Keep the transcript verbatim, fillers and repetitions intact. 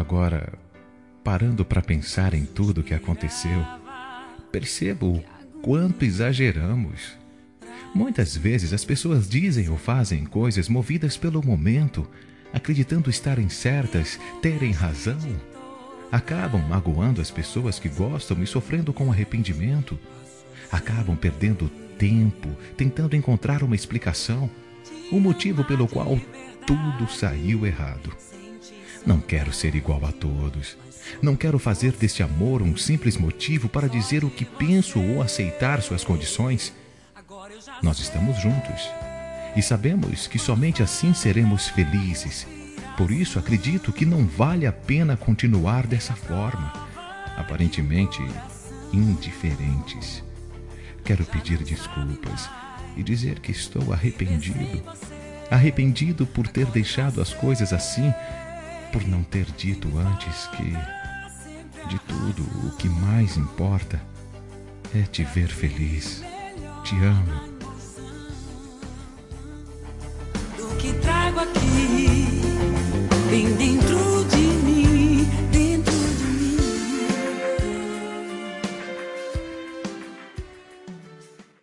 Agora, parando para pensar em tudo o que aconteceu, percebo o quanto exageramos. Muitas vezes as pessoas dizem ou fazem coisas movidas pelo momento, acreditando estarem certas, terem razão. Acabam magoando as pessoas que gostam e sofrendo com arrependimento. Acabam perdendo tempo tentando encontrar uma explicação, o motivo pelo qual tudo saiu errado. Não quero ser igual a todos. Não quero fazer deste amor um simples motivo para dizer o que penso ou aceitar suas condições. Nós estamos juntos e sabemos que somente assim seremos felizes. Por isso acredito que não vale a pena continuar dessa forma, aparentemente indiferentes. Quero pedir desculpas e dizer que estou arrependido. Arrependido por ter deixado as coisas assim, por não ter dito antes que, de tudo, o que mais importa é te ver feliz. Te amo.